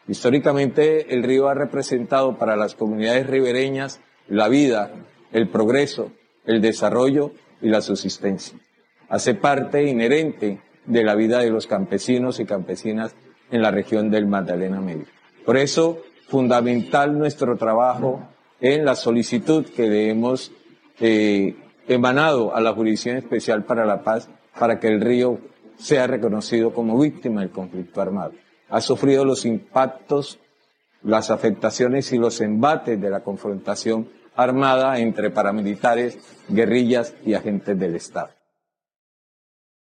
Históricamente, el río ha representado para las comunidades ribereñas la vida, el progreso, el desarrollo y la subsistencia. Hace parte inherente de la vida de los campesinos y campesinas en la región del Magdalena Medio. Por eso, fundamental nuestro trabajo en la solicitud que le hemos emanado a la Jurisdicción Especial para la Paz para que el río sea reconocido como víctima del conflicto armado. Ha sufrido los impactos, las afectaciones y los embates de la confrontación armada entre paramilitares, guerrillas y agentes del Estado.